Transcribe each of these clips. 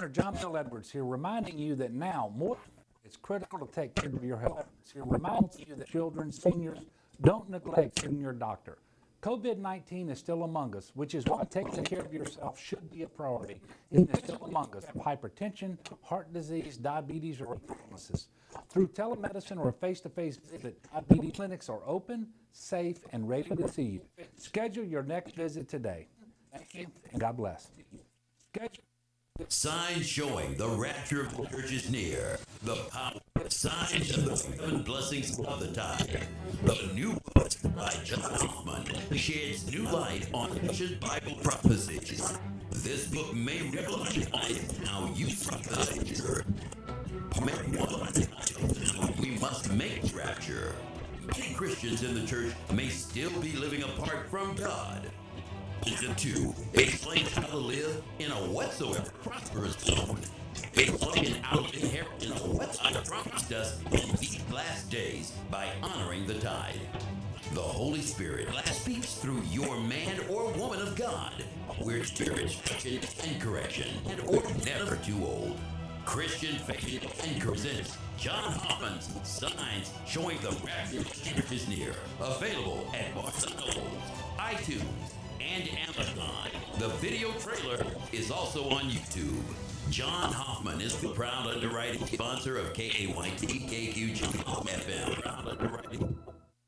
John Bell Edwards here, reminding you that now more it's critical to take care of your health. Here reminding you that children, seniors, don't neglect seeing your doctor. COVID-19 is still among us, which is why taking care of yourself should be a priority. It is still among us. Hypertension, heart disease, diabetes, or illnesses. Through telemedicine or a face-to-face visit, diabetes clinics are open, safe, and ready to see you. Schedule your next visit today. Thank you, and God bless. Schedule. Signs showing the rapture of the church is near. The power signs of the 7 blessings of the tide. The new book by John Hoffman sheds new light on ancient Bible prophecies. This book may revolutionize how you see the future. We must make rapture. Many Christians in the church may still be living apart from God. Season 2 explains how to live in a whatsoever prosperous zone. Explaining how to inherit in a whatsoever promised us in these last days by honoring the tide. The Holy Spirit speaks through your man or woman of God, where spirit instruction and correction, and or never too old. Christian Faith and presents John Hoffman's Signs Showing the Rapture is Near. Available at Barnes & Noble, iTunes, and Amazon. The video trailer is also on YouTube. John Hoffman is the proud underwriting sponsor of KAYT KQG FM. Proud underwriting.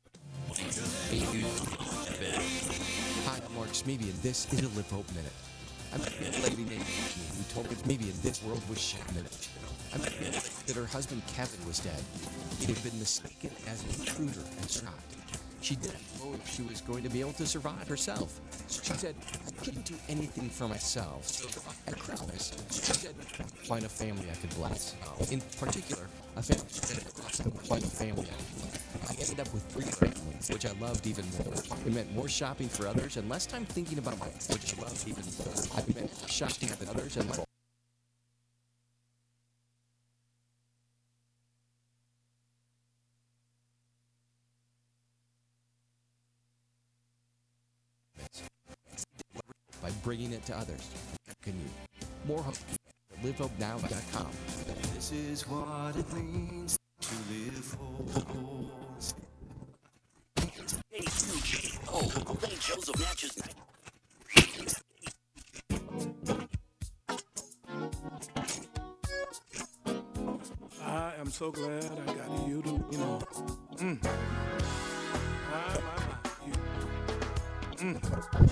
Hi, I'm Mark Smeby, and this is a Live Hope Minute. I met a lady named Amy who told me maybe in this world was shit minute. I met that her husband Kevin was dead. He had been mistaken as an intruder and shot. She didn't know if she was going to be able to survive herself. So she said, I couldn't do anything for myself. So I promised. She said, find a family I could bless. In particular, a family find a family I could bless. I ended up with 3 families, which I loved even more. It meant more shopping for others and less time thinking about myself, which I loved even more. I meant shopping with others and less. By bringing it to others. Can you? More hope. LiveHopeNow.com. This is what it means to live whole. Joseph Natchez. I am so glad I got you to, you.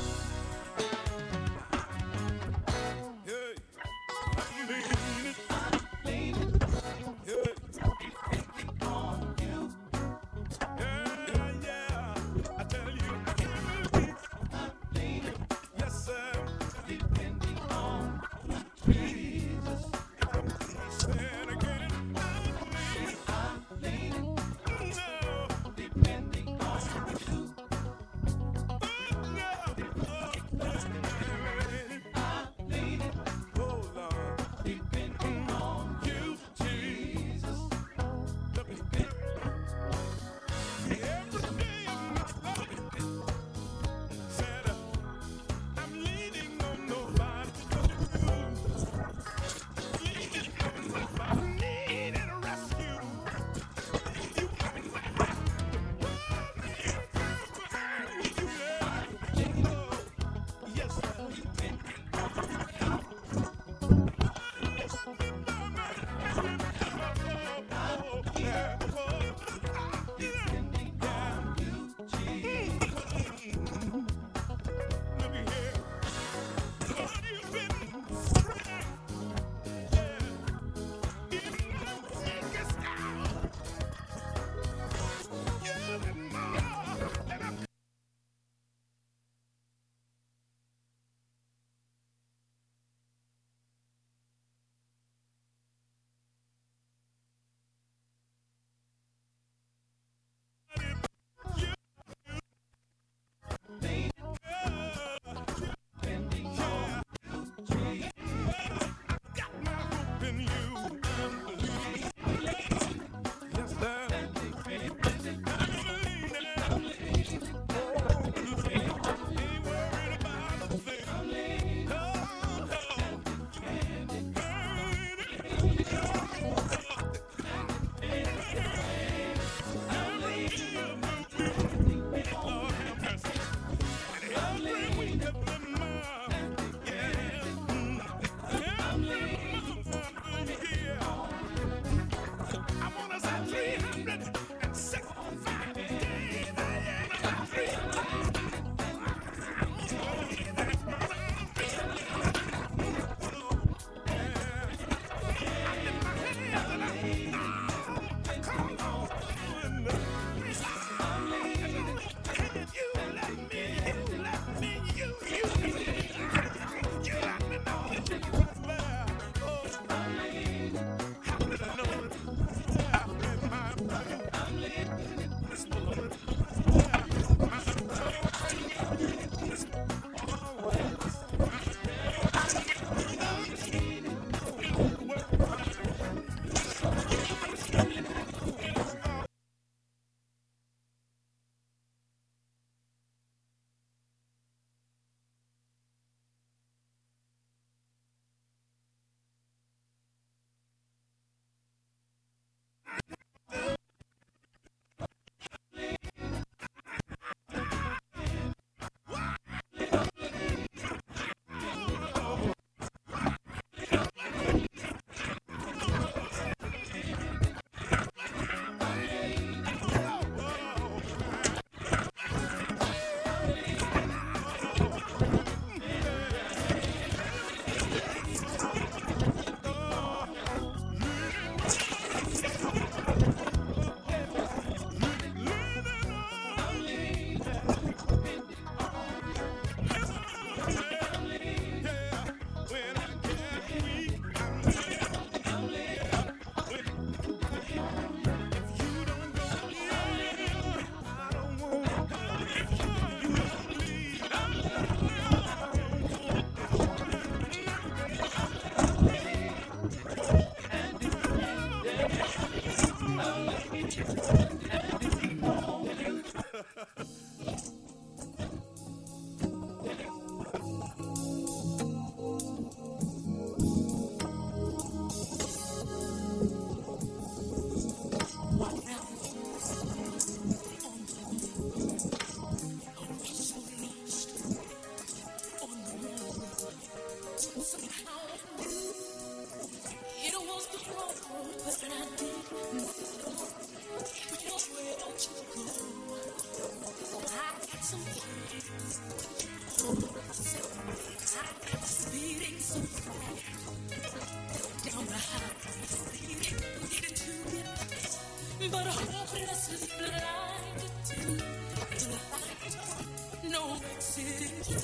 But hopelessly blinded to the light, no exit.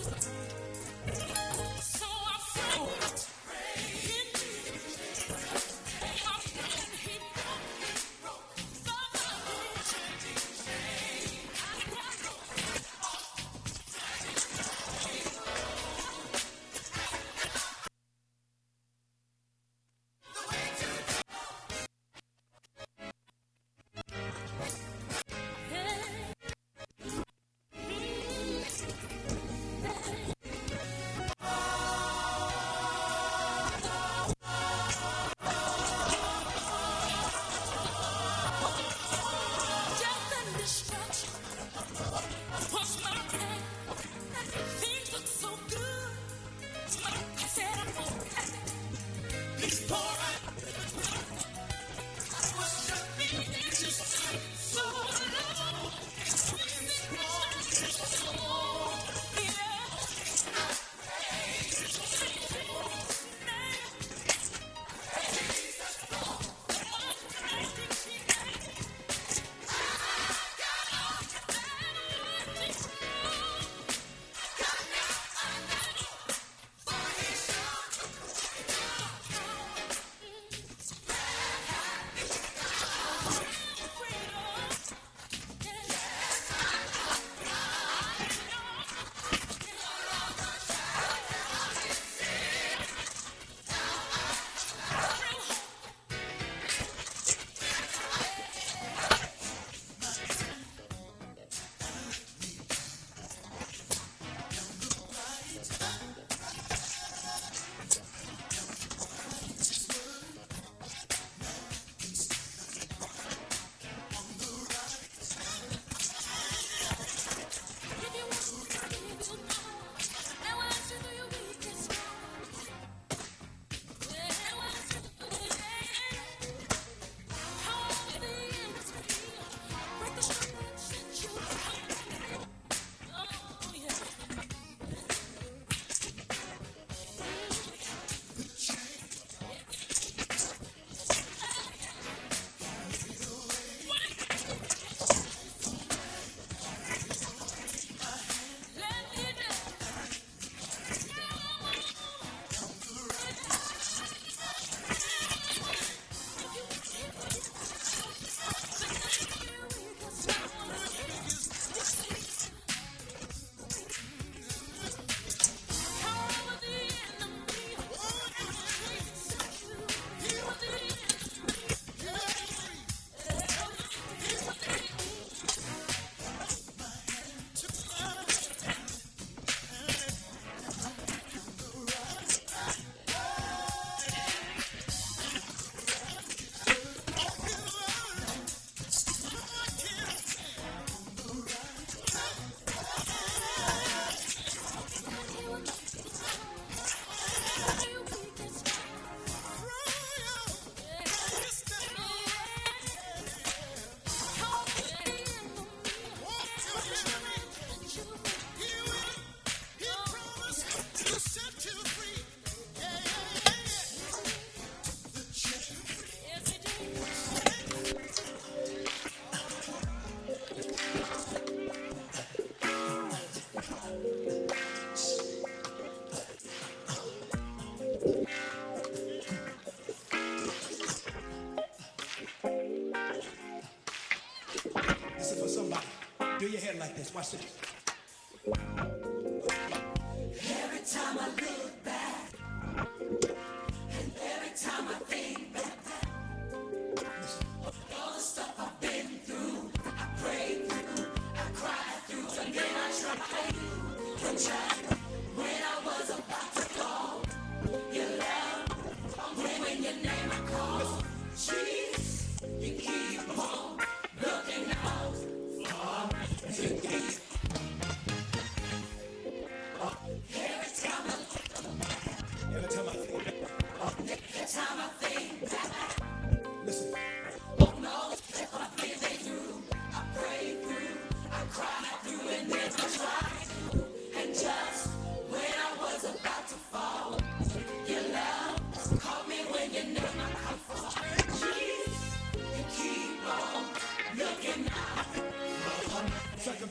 So I felt in me. I'm feeling he broke the death and destruction was my plan. Things look so good. I said I'm okay. He's pouring. I was just so alone. This is for somebody. Do your head like this. Watch this. Every time I look back, and every time I think back, all the stuff I've been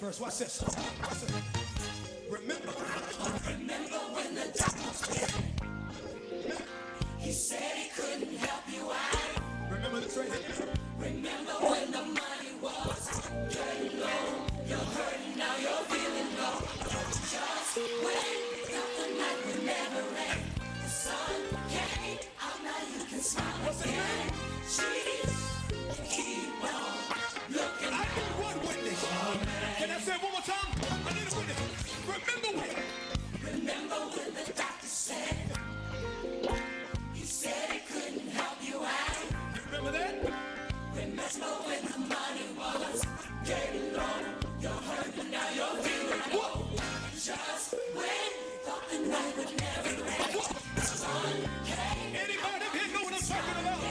verse. Watch this. Watch this. Remember. Remember when the doctor said he said he couldn't help you out. Remember this right here. Remember when the money was getting low. You're hurting, now you're feeling low. Just when the night would never end. The sun came out, now you can smile again. She's keep on looking. I need one witness. Can I say it one more time? I need a witness. Remember when? Remember when the doctor said he said he couldn't help you out. Remember that? Remember when the money was getting low. You're hurting, now you're feeling low. Just when you thought the night would never end. The sun came. Anybody up here know what I'm talking about?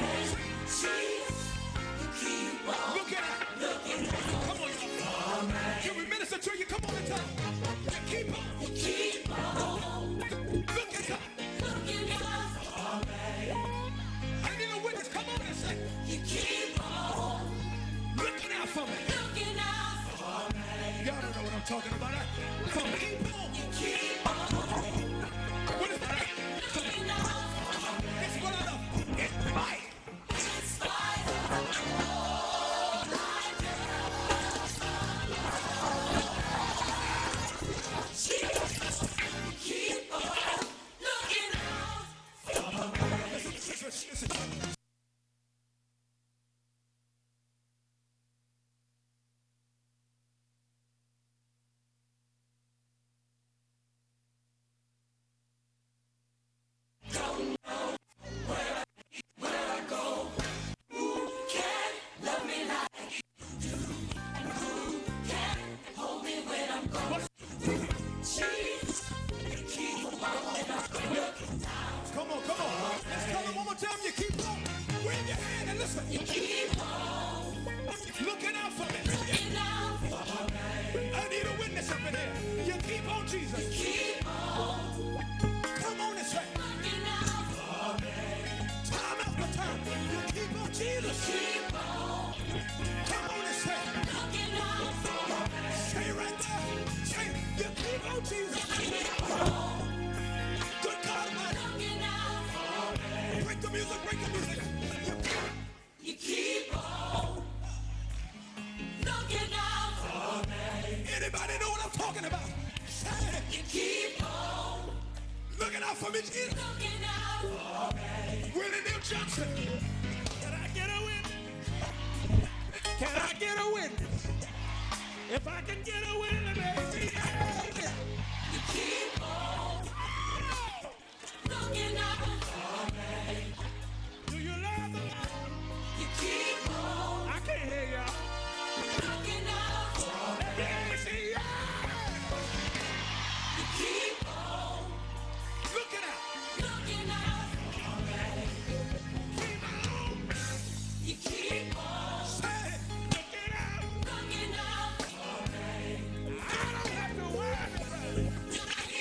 You keep on Look at it. looking. Come on, y'all. Can we minister to you? Come on and tell them. You keep on. You keep on Look at God. looking out. I need a witness. Come on and say, You keep on looking out for me. looking out. Y'all don't know what I'm talking about. Come on, keep on. You keep on What is that? looking out. It's what I know. It's right. In spite of all I do. You keep on looking out. Listen. Can't love me like you do. And who can hold me when I'm gone? She's you keep on looking down. Come on. Let's tell them one more time. You keep on. Wave your hand and listen. You keep on Looking out for me. looking out. I need a witness up in here. You keep on, Jesus. Keep on Come on and say, looking out. time after time. You keep on, Jesus. Keep on Come on and say, looking out. say right there. Say, you keep on, Jesus. Good God Almighty. Looking out. Break the music. You keep on looking out. Anybody know what I'm talking about? Say it. You keep on Looking out for me, Jesus. looking out. Willie Neal Johnson. Can I get a witness? Can I get a witness? If I can get a witness, baby. You keep on looking out. Do you love the Lord? You keep on I can't hear y'all. looking out. Let me see ya. You keep on Looking out. looking out. Keep on. You keep on Say it. Looking out. looking out. I don't have to worry about it.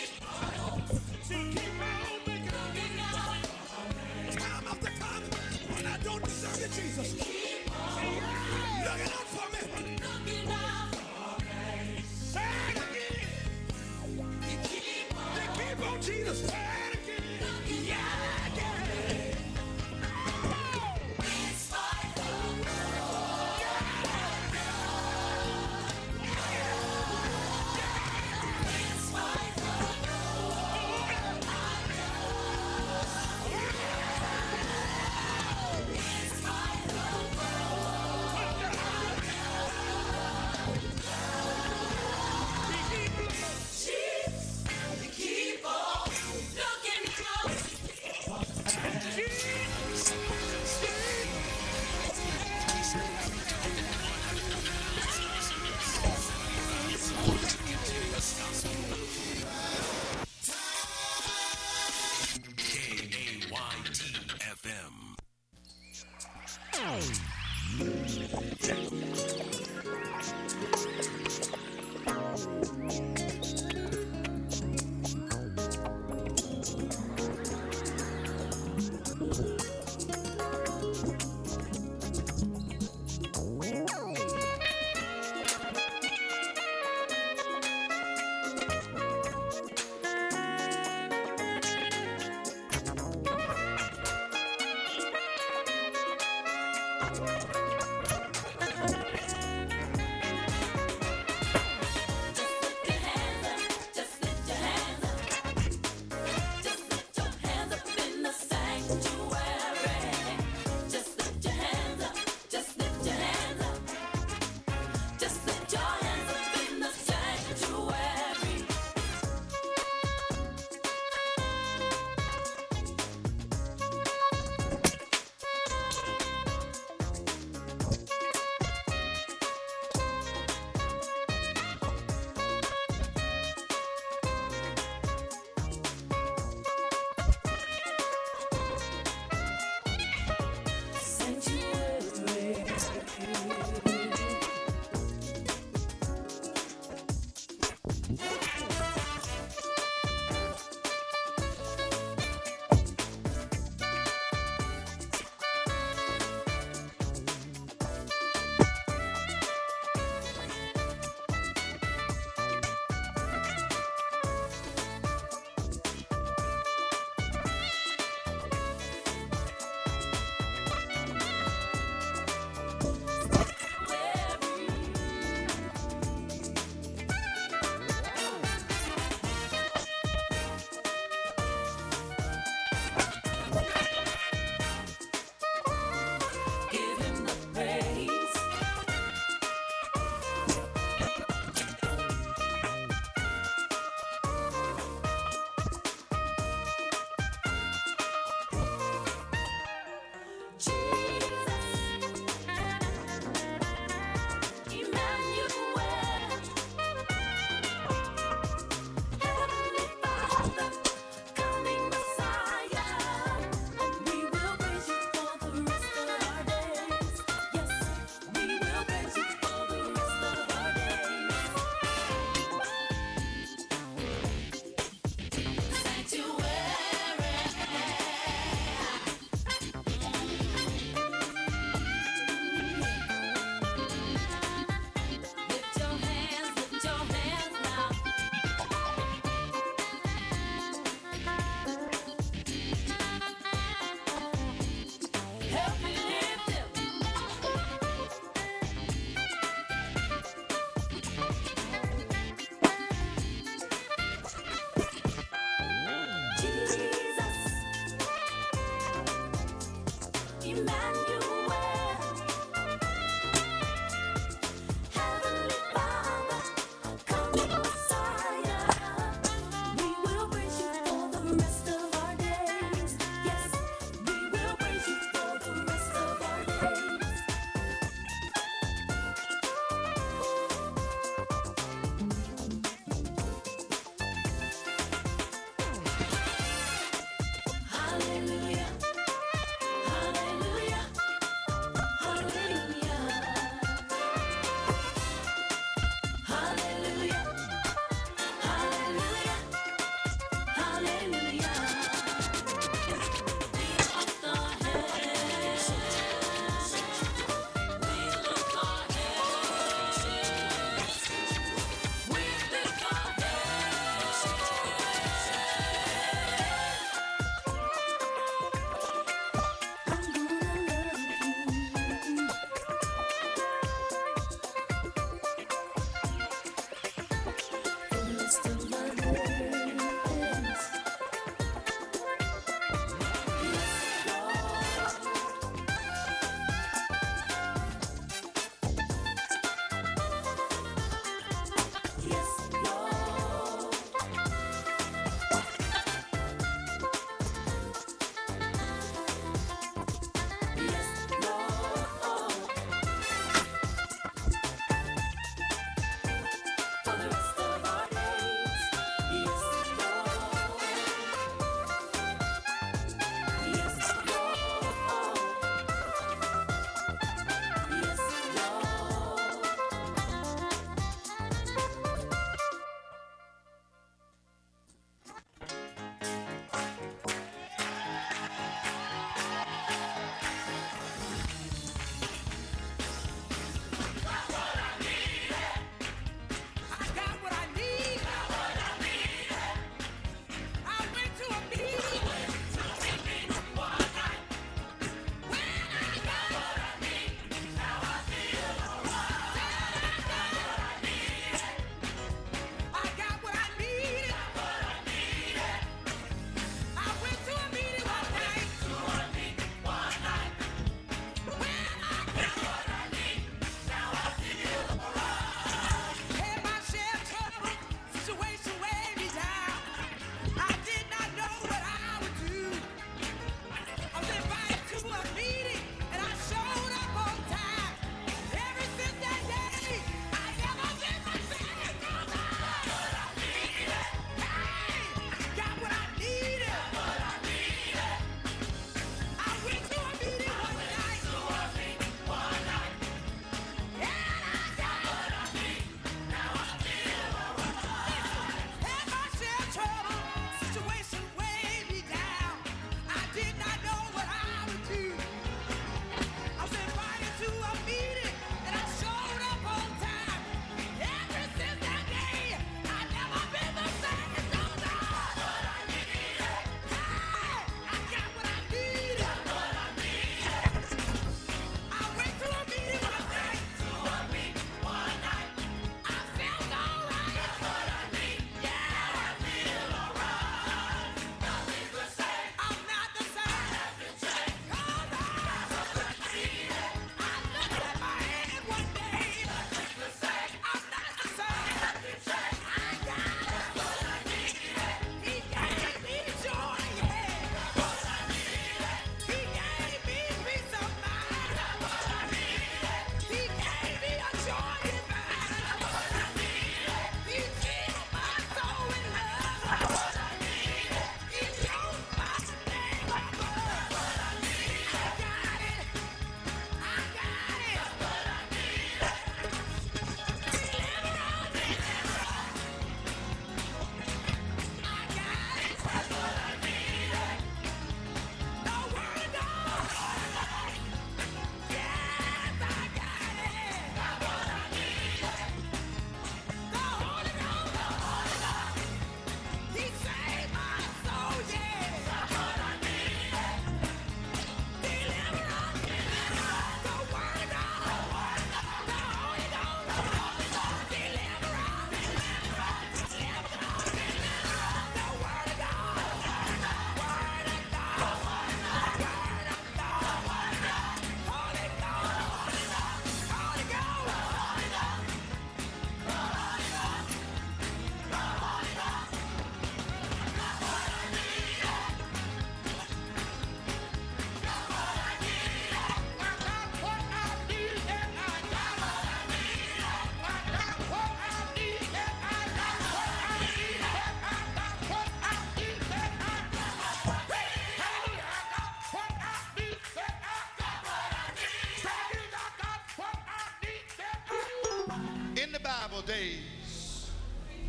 days,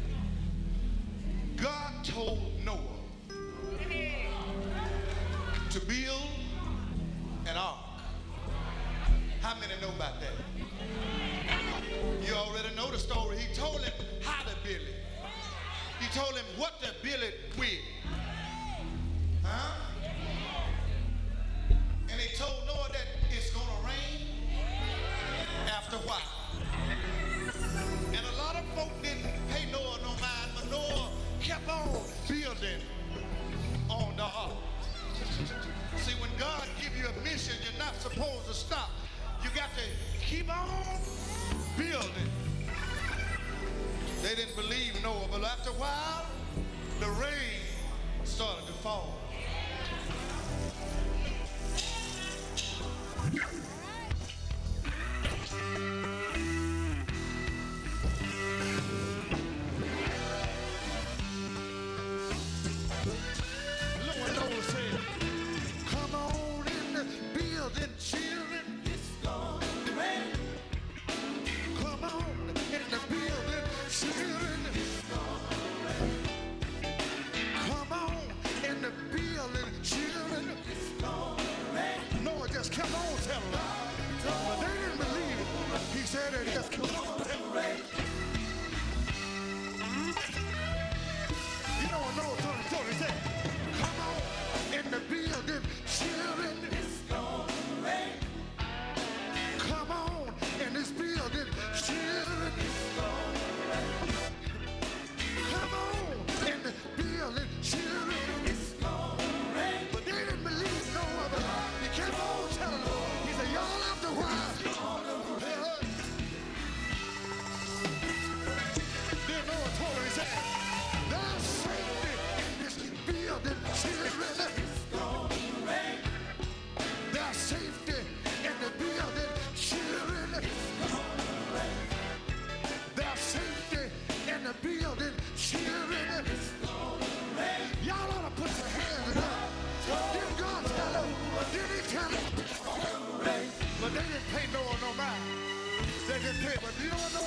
God told Noah to build an ark. How many know about that? You already know the story. He told him how to build it. He told him what to build it with. Huh? And he told Noah that it's going to rain after a while. And a lot of folk didn't pay Noah no mind, but Noah kept on building on the ark. See, when God gives you a mission, you're not supposed to stop. You got to keep on building. They didn't believe Noah, but after a while, the rain started to fall.